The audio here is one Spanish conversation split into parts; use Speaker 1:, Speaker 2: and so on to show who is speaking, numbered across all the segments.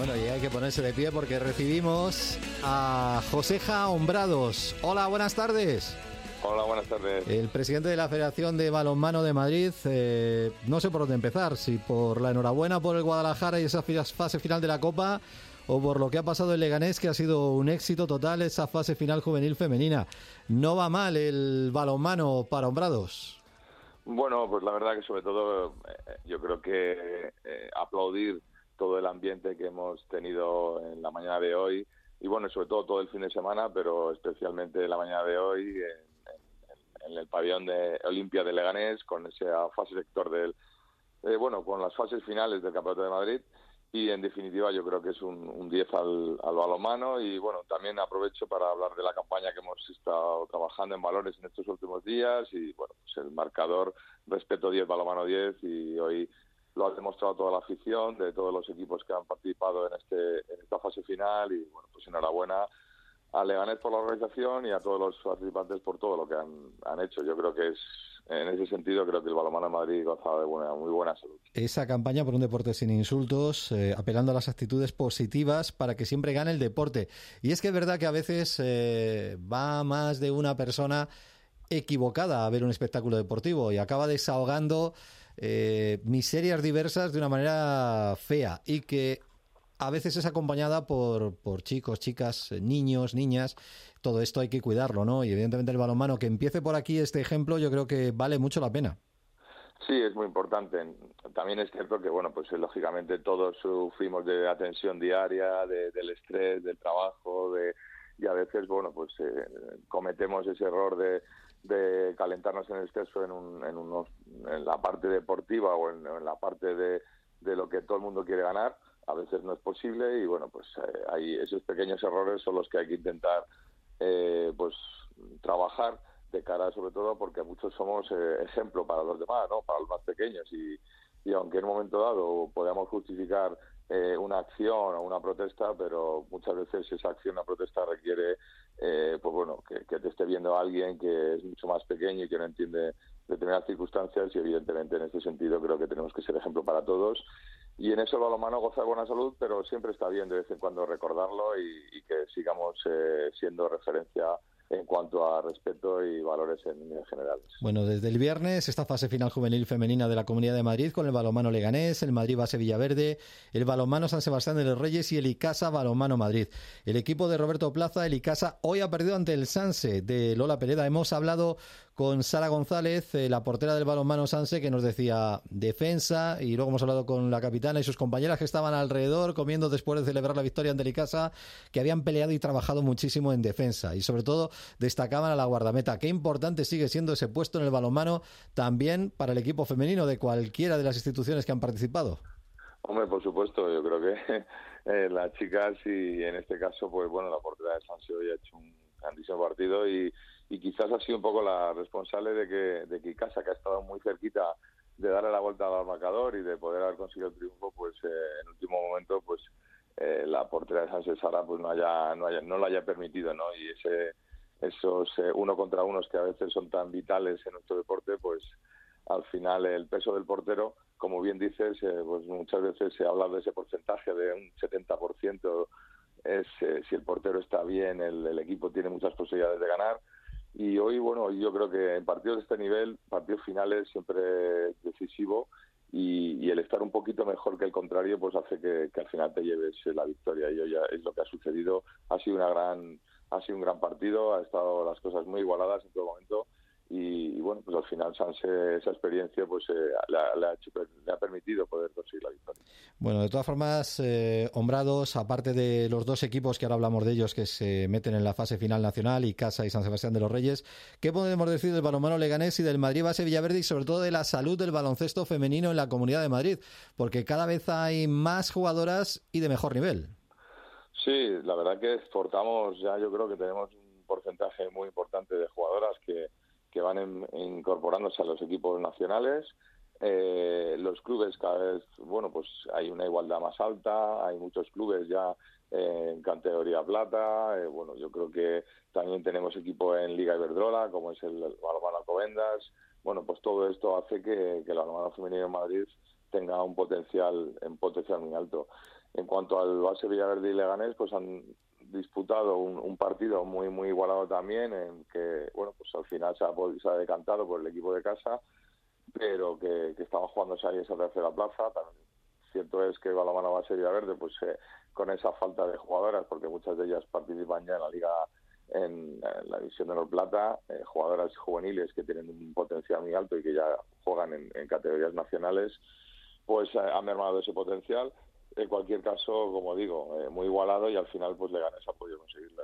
Speaker 1: Bueno, y hay que ponerse de pie porque recibimos a Joseja Hombrados. Hola, buenas tardes.
Speaker 2: Hola, buenas tardes.
Speaker 1: El presidente de la Federación de Balonmano de Madrid. No sé por dónde empezar, si por la enhorabuena por el Guadalajara y esa fase final de la Copa, o por lo que ha pasado en Leganés, que ha sido un éxito total esa fase final juvenil femenina. No va mal el balonmano para Hombrados.
Speaker 2: Bueno, pues la verdad que sobre todo yo creo que aplaudir todo el ambiente que hemos tenido en la mañana de hoy y bueno, sobre todo el fin de semana, pero especialmente la mañana de hoy en el pabellón de Olimpia de Leganés, con esa fase sector con las fases finales del Campeonato de Madrid. Y en definitiva yo creo que es un 10 al balonmano. Y bueno, también aprovecho para hablar de la campaña que hemos estado trabajando en valores en estos últimos días. Y bueno, pues el marcador respeto 10, balonmano 10, y hoy lo ha demostrado toda la afición de todos los equipos que han participado en esta fase final. Y bueno, pues enhorabuena a Leganés por la organización y a todos los participantes por todo lo que han hecho. Yo creo que en ese sentido, creo que el balonmano de Madrid goza de muy buena salud.
Speaker 1: Esa campaña por un deporte sin insultos, apelando a las actitudes positivas para que siempre gane el deporte. Y es que es verdad que a veces va más de una persona equivocada a ver un espectáculo deportivo y acaba desahogando miserias diversas de una manera fea, y que a veces es acompañada por chicos, chicas, niños, niñas. Todo esto hay que cuidarlo, ¿no? Y evidentemente el balonmano, que empiece por aquí este ejemplo, yo creo que vale mucho la pena.
Speaker 2: Sí, es muy importante. También es cierto que, bueno, pues lógicamente todos sufrimos de la tensión diaria, del estrés, del trabajo, y a veces, bueno, pues cometemos ese error de calentarnos en exceso en la parte deportiva o en la parte de lo que todo el mundo quiere ganar. A veces no es posible y, bueno, pues hay esos pequeños errores son los que hay que intentar pues trabajar de cara, sobre todo porque muchos somos ejemplo para los demás, ¿no? Para los más pequeños, y aunque en un momento dado podamos justificar una acción o una protesta, pero muchas veces esa acción o protesta requiere pues bueno, que te esté viendo alguien que es mucho más pequeño y que no entiende determinadas circunstancias, y evidentemente en este sentido creo que tenemos que ser ejemplo para todos. Y en eso el balonmano goza de buena salud, pero siempre está bien de vez en cuando recordarlo y que sigamos siendo referencia en cuanto a respeto y valores en líneas generales.
Speaker 1: Bueno, desde el viernes esta fase final juvenil femenina de la Comunidad de Madrid, con el balonmano Leganés, el Madrid Base Villaverde, el balonmano San Sebastián de los Reyes y el Icasa Balonmano Madrid. El equipo de Roberto Plaza, el Icasa, hoy ha perdido ante el Sanse de Lola Pereda. Hemos hablado con Sara González, la portera del balonmano Sanse, que nos decía defensa, y luego hemos hablado con la capitana y sus compañeras que estaban alrededor comiendo después de celebrar la victoria ante el Icasa, que habían peleado y trabajado muchísimo en defensa, y sobre todo destacaban a la guardameta. Qué importante sigue siendo ese puesto en el balonmano también para el equipo femenino de cualquiera de las instituciones que han participado.
Speaker 2: Hombre, por supuesto, yo creo que las chicas, y en este caso, pues bueno, la portera de Sanse hoy ha hecho un grandísimo partido y quizás ha sido un poco la responsable de que Icasa, que ha estado muy cerquita de darle la vuelta al marcador y de poder haber conseguido el triunfo, pues en último momento, pues la portera de Sanse, Sara, pues no lo haya permitido, ¿no? Y esos uno contra unos que a veces son tan vitales en nuestro deporte, pues al final el peso del portero, como bien dices, pues muchas veces se habla de ese porcentaje de un 70%, si el portero está bien, el equipo tiene muchas posibilidades de ganar. Y hoy, bueno, yo creo que en partidos de este nivel, partidos finales, siempre es decisivo, y el estar un poquito mejor que el contrario pues hace que al final te lleves la victoria, y hoy ya es lo que ha sucedido. Ha sido un gran partido, ha estado las cosas muy igualadas en todo momento, y bueno, pues al final Sanse, esa experiencia pues le ha permitido poder conseguir la victoria.
Speaker 1: Bueno, de todas formas, Hombrados, aparte de los dos equipos que ahora hablamos de ellos que se meten en la fase final nacional, Icasa y San Sebastián de los Reyes, ¿qué podemos decir del balonmano Leganés y del Madrid Base Villaverde, y sobre todo de la salud del baloncesto femenino en la Comunidad de Madrid? Porque cada vez hay más jugadoras y de mejor nivel.
Speaker 2: Sí, la verdad que exportamos, ya yo creo que tenemos un porcentaje muy importante de jugadoras que van incorporándose a los equipos nacionales. Los clubes cada vez, bueno, pues hay una igualdad más alta, hay muchos clubes ya en categoría plata. Bueno, yo creo que también tenemos equipo en Liga Iberdrola, como es el balonmano Alcobendas. Bueno, pues todo esto hace que el balonmano femenino en Madrid tenga un potencial muy alto. En cuanto al Base Villaverde y Leganés, pues han disputado un partido muy muy igualado también, en que bueno, pues al final se ha decantado por el equipo de casa, pero que estaban jugándose ahí esa tercera plaza. También cierto es que Balonmano Base Villaverde, pues con esa falta de jugadoras, porque muchas de ellas participan ya en la liga, en la división de honor plata, jugadoras juveniles que tienen un potencial muy alto y que ya juegan en categorías nacionales, pues ha mermado ese potencial. En cualquier caso, como digo, muy igualado, y al final pues Leganés ha podido conseguirla.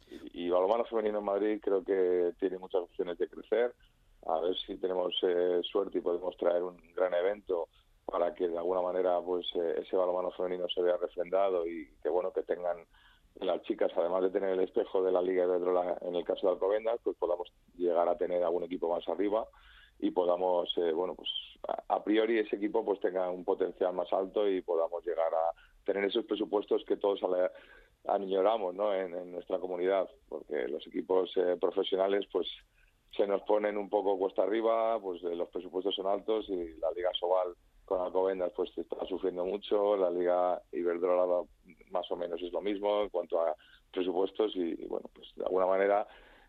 Speaker 2: Y Balonmano Femenino en Madrid creo que tiene muchas opciones de crecer. A ver si tenemos suerte y podemos traer un gran evento para que de alguna manera pues ese balonmano femenino se vea refrendado, y que bueno, que tengan las chicas, además de tener el espejo de la Liga Iberdrola en el caso de Alcobendas, pues podamos llegar a tener algún equipo más arriba y podamos, bueno, pues a priori ese equipo pues tenga un potencial más alto y podamos llegar a tener esos presupuestos que todos añoramos, ¿no?, en nuestra comunidad, porque los equipos profesionales pues se nos ponen un poco cuesta arriba, pues los presupuestos son altos, y la Liga Sobal con Alcobendas pues está sufriendo mucho, la Liga Iberdrola más o menos es lo mismo en cuanto a presupuestos, y bueno, pues de alguna manera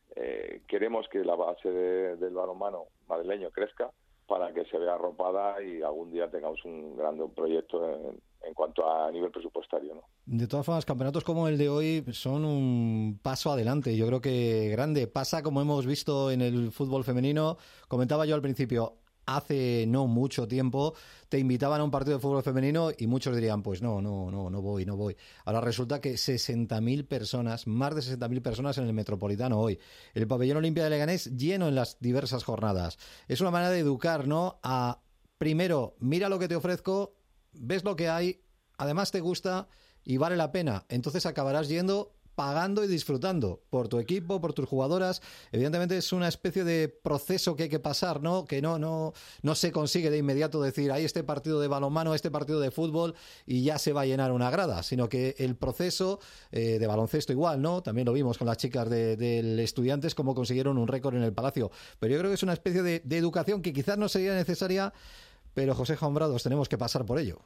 Speaker 2: queremos que la base del balonmano madrileño crezca para que se vea arropada y algún día tengamos un gran proyecto en cuanto a nivel presupuestario, ¿no?
Speaker 1: De todas formas, campeonatos como el de hoy son un paso adelante, yo creo que grande. Pasa como hemos visto en el fútbol femenino. Comentaba yo al principio, hace no mucho tiempo te invitaban a un partido de fútbol femenino y muchos dirían, pues no voy. Ahora resulta que 60.000 personas, más de 60.000 personas en el Metropolitano hoy. El pabellón Olimpia de Leganés lleno en las diversas jornadas. Es una manera de educar, ¿no? A, primero, mira lo que te ofrezco, ves lo que hay, además te gusta y vale la pena. Entonces acabarás yendo, pagando y disfrutando por tu equipo, por tus jugadoras. Evidentemente es una especie de proceso que hay que pasar, ¿no? Que no se consigue de inmediato decir, hay este partido de balonmano, este partido de fútbol y ya se va a llenar una grada, sino que el proceso de baloncesto igual, ¿no? También lo vimos con las chicas del Estudiantes, cómo consiguieron un récord en el Palacio. Pero yo creo que es una especie de educación que quizás no sería necesaria, pero José Hombrados, tenemos que pasar por ello.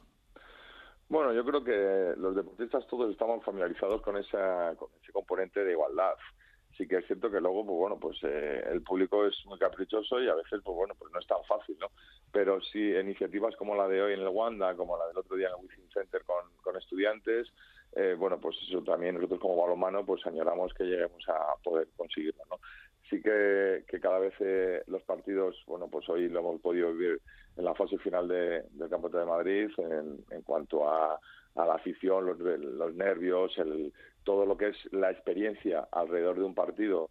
Speaker 2: Bueno, yo creo que los deportistas todos estamos familiarizados con ese componente de igualdad. Sí que es cierto que luego, pues bueno, pues el público es muy caprichoso y a veces, pues bueno, pues no es tan fácil, ¿no? Pero sí, iniciativas como la de hoy en el Wanda, como la del otro día en el Wizzing Center con Estudiantes, bueno, pues eso también nosotros como balonmano pues añoramos que lleguemos a poder conseguirlo, ¿no? Sí que cada vez los partidos, bueno, pues hoy lo hemos podido vivir en la fase final del Campeonato de Madrid, en cuanto a la afición, los nervios, todo lo que es la experiencia alrededor de un partido,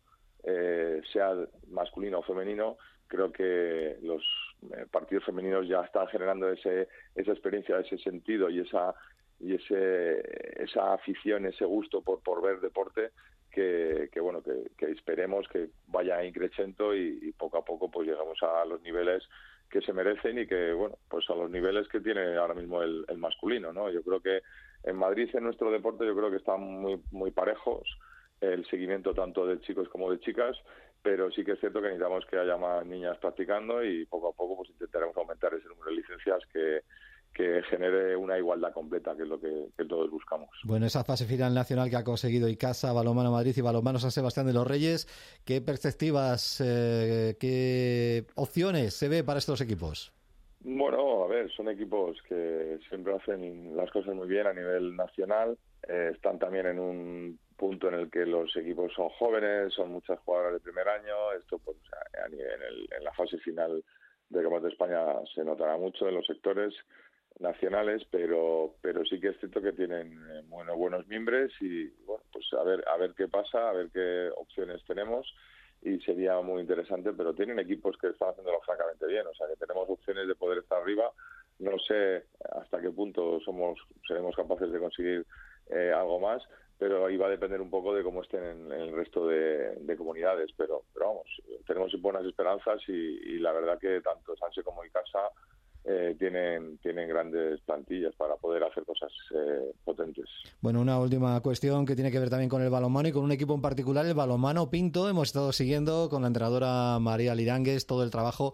Speaker 2: sea masculino o femenino. Creo que los partidos femeninos ya están generando esa experiencia, ese sentido y esa afición, ese gusto por ver deporte, que bueno, que esperemos que vaya increciendo y poco a poco pues llegamos a los niveles que se merecen y que, bueno, pues a los niveles que tiene ahora mismo el masculino, ¿no? Yo creo que en Madrid, en nuestro deporte, yo creo que están muy, muy parejos el seguimiento tanto de chicos como de chicas, pero sí que es cierto que necesitamos que haya más niñas practicando y poco a poco pues intentaremos aumentar ese número de licencias que genere una igualdad completa, que es lo que todos buscamos.
Speaker 1: Bueno, esa fase final nacional que ha conseguido Icasa, Balonmano Madrid y Balonmano San Sebastián de los Reyes, ¿qué perspectivas, qué opciones se ve para estos equipos?
Speaker 2: Bueno, a ver, son equipos que siempre hacen las cosas muy bien a nivel nacional, están también en un punto en el que los equipos son jóvenes, son muchas jugadoras de primer año, esto pues a nivel, en la fase final del Campeonato de España se notará mucho en los sectores nacionales, pero sí que es cierto que tienen buenos mimbres y bueno, pues a ver qué pasa, a ver qué opciones tenemos, y sería muy interesante, pero tienen equipos que están haciéndolo francamente bien, o sea que tenemos opciones de poder estar arriba. No sé hasta qué punto seremos capaces de conseguir algo más, pero ahí va a depender un poco de cómo estén en el resto de comunidades, pero vamos, tenemos buenas esperanzas y la verdad que tanto Sanse como Icasa tienen grandes plantillas para poder hacer cosas potentes.
Speaker 1: Bueno, una última cuestión que tiene que ver también con el balonmano y con un equipo en particular, el Balonmano Pinto. Hemos estado siguiendo con la entrenadora María Lirangues todo el trabajo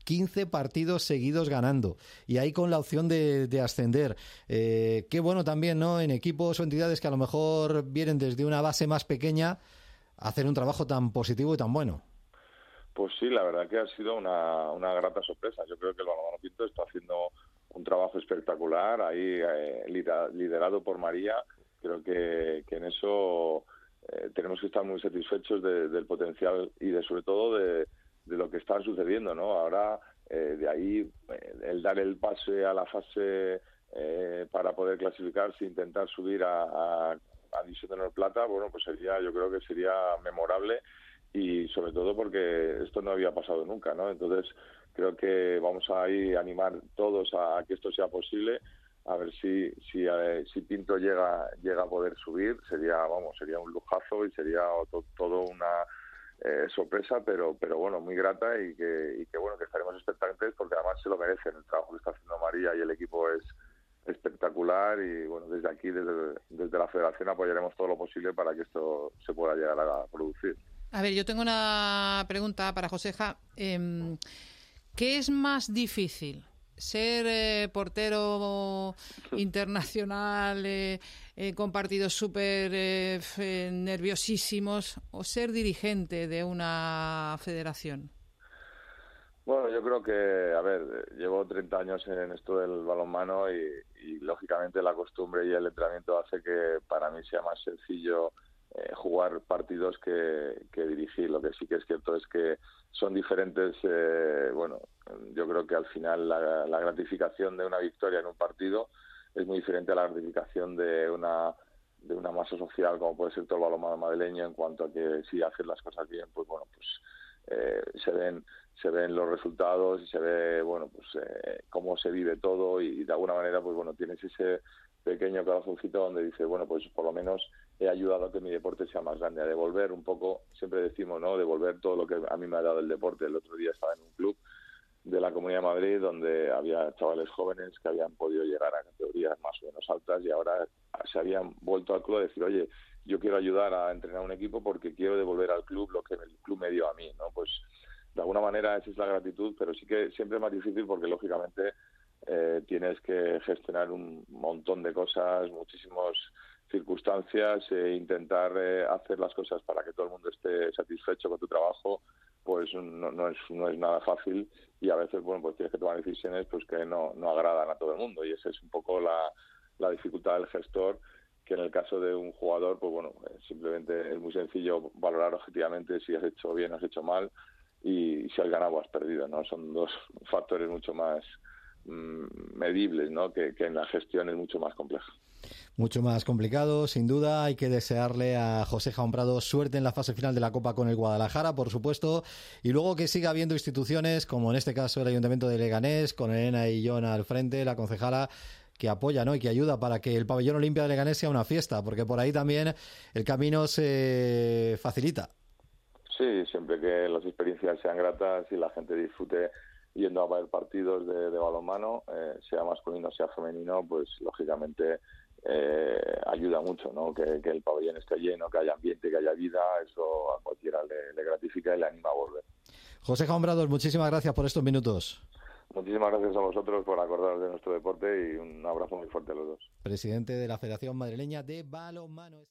Speaker 1: 15 partidos seguidos ganando y ahí con la opción de ascender. Qué bueno también, ¿no?, en equipos o entidades que a lo mejor vienen desde una base más pequeña, hacer un trabajo tan positivo y tan bueno.
Speaker 2: Pues sí, la verdad que ha sido una grata sorpresa. Yo creo que el Balonmano Pinto está haciendo un trabajo espectacular, ahí liderado por María. Creo que en eso tenemos que estar muy satisfechos del potencial y sobre todo de lo que está sucediendo, ¿no? Ahora, de ahí, el dar el pase a la fase para poder clasificarse, intentar subir a División de Honor Plata, bueno, pues yo creo que sería memorable, y sobre todo porque esto no había pasado nunca, ¿no? Entonces creo que vamos a ir a animar todos a que esto sea posible, a ver si Pinto llega a poder subir. Sería un lujazo y sería todo una sorpresa, pero bueno, muy grata, y que bueno, que estaremos expectantes porque además se lo merecen. El trabajo que está haciendo María y el equipo es espectacular, y bueno, desde aquí, desde la Federación, apoyaremos todo lo posible para que esto se pueda llegar a producir.
Speaker 3: A ver, yo tengo una pregunta para Joseja. ¿Qué es más difícil? ¿Ser portero internacional con partidos súper nerviosísimos, o ser dirigente de una federación?
Speaker 2: Bueno, yo creo que, a ver, llevo 30 años en esto del balonmano y lógicamente la costumbre y el entrenamiento hace que para mí sea más sencillo jugar partidos que dirigir. Lo que sí que es cierto es que son diferentes. Bueno, yo creo que al final la gratificación de una victoria en un partido es muy diferente a la gratificación de una masa social como puede ser todo el balonmano madrileño, en cuanto a que si haces las cosas bien, pues bueno, pues se ven los resultados y se ve, bueno, pues cómo se vive todo, y de alguna manera, pues bueno, tienes ese pequeño corazoncito donde dice, bueno, pues por lo menos he ayudado a que mi deporte sea más grande, a devolver un poco, siempre decimos, ¿no?, devolver todo lo que a mí me ha dado el deporte. El otro día estaba en un club de la Comunidad de Madrid donde había chavales jóvenes que habían podido llegar a categorías más o menos altas, y ahora se habían vuelto al club a decir, oye, yo quiero ayudar a entrenar un equipo porque quiero devolver al club lo que el club me dio a mí, ¿no? Pues de alguna manera esa es la gratitud, pero sí que siempre es más difícil porque lógicamente tienes que gestionar un montón de cosas, muchísimas circunstancias, intentar hacer las cosas para que todo el mundo esté satisfecho con tu trabajo, pues no es nada fácil, y a veces, bueno, pues tienes que tomar decisiones pues que no agradan a todo el mundo, y esa es un poco la dificultad del gestor, que en el caso de un jugador, pues bueno, simplemente es muy sencillo valorar objetivamente si has hecho bien o has hecho mal, y si has ganado o has perdido, ¿no? Son dos factores mucho más medibles, ¿no?, que en la gestión es mucho más compleja.
Speaker 1: Mucho más complicado, sin duda. Hay que desearle a Joseja Hombrado suerte en la fase final de la Copa con el Guadalajara, por supuesto, y luego que siga habiendo instituciones, como en este caso el Ayuntamiento de Leganés, con Elena y John al frente, la concejala, que apoya, ¿no?, y que ayuda para que el pabellón Olimpia de Leganés sea una fiesta, porque por ahí también el camino se facilita.
Speaker 2: Sí, siempre que las experiencias sean gratas y la gente disfrute yendo a ver partidos de balonmano, sea masculino, sea femenino, pues lógicamente ayuda mucho, ¿no? Que el pabellón esté lleno, que haya ambiente, que haya vida, eso a cualquiera le gratifica y le anima a volver.
Speaker 1: Joseja Hombrados, muchísimas gracias por estos minutos.
Speaker 2: Muchísimas gracias a vosotros por acordaros de nuestro deporte, y un abrazo muy fuerte a los dos.
Speaker 1: Presidente de la Federación Madrileña de Balonmano.